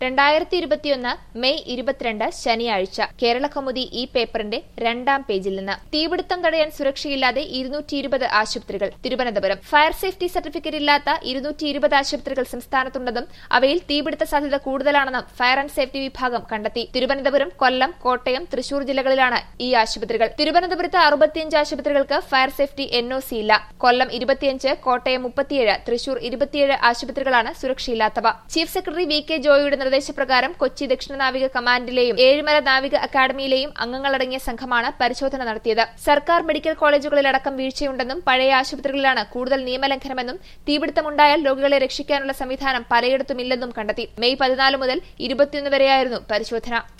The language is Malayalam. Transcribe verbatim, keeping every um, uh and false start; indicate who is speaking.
Speaker 1: രണ്ടായിരത്തി ഇരുപത്തിയൊന്ന് മെയ് ഇരുപത്തിരണ്ട് ശനിയാഴ്ച കേരളകൗമുദി ഈ പേപ്പറിന്റെ രണ്ടാം പേജിൽ നിന്ന് തീപിടുത്തം തടയാൻ സുരക്ഷയില്ലാതെ ഇരുന്നൂറ്റി ഇരുപത് ആശുപത്രികൾ. തിരുവനന്തപുരം ഫയർ സേഫ്റ്റി സർട്ടിഫിക്കറ്റ് ഇല്ലാത്ത ഇരുന്നൂറ്റി ഇരുപത് ആശുപത്രികൾ സംസ്ഥാനത്തുണ്ടെന്നും അവയിൽ തീപിടുത്ത സാധ്യത കൂടുതലാണെന്നും ഫയർ ആൻഡ് സേഫ്റ്റി വിഭാഗം കണ്ടെത്തി. തിരുവനന്തപുരം, കൊല്ലം, കോട്ടയം, തൃശൂർ ജില്ലകളിലാണ് ഈ ആശുപത്രികൾ. തിരുവനന്തപുരത്ത് അറുപത്തിയഞ്ച് ആശുപത്രികൾക്ക് fire safety N O C ഇല്ല. കൊല്ലം ഇരുപത്തിയഞ്ച്, കോട്ടയം മുപ്പത്തിയേഴ്, തൃശൂർ ഇരുപത്തിയേഴ് ആശുപത്രികളാണ് സുരക്ഷയില്ലാത്തവ. ചീഫ് സെക്രട്ടറി വി കെ ജോയിയുടെ നിർദ്ദേശപ്രകാരം കൊച്ചി ദക്ഷിണ നാവിക കമാൻഡിലെയും ഏഴിമല നാവിക അക്കാദമിയിലെയും അംഗങ്ങളടങ്ങിയ സംഘമാണ് പരിശോധന നടത്തിയത്. സർക്കാർ മെഡിക്കൽ കോളേജുകളിലടക്കം വീഴ്ചയുണ്ടെന്നും പഴയ ആശുപത്രികളിലാണ് കൂടുതൽ നിയമലംഘനമെന്നും തീപിടുത്തമുണ്ടായാൽ രോഗികളെ രക്ഷിക്കാനുള്ള സംവിധാനം പലയിടത്തുമില്ലെന്നും കണ്ടെത്തി. മെയ് പതിനാല് മുതൽ ഇരുപത്തിയൊന്ന് വരെയായിരുന്നു പരിശോധന.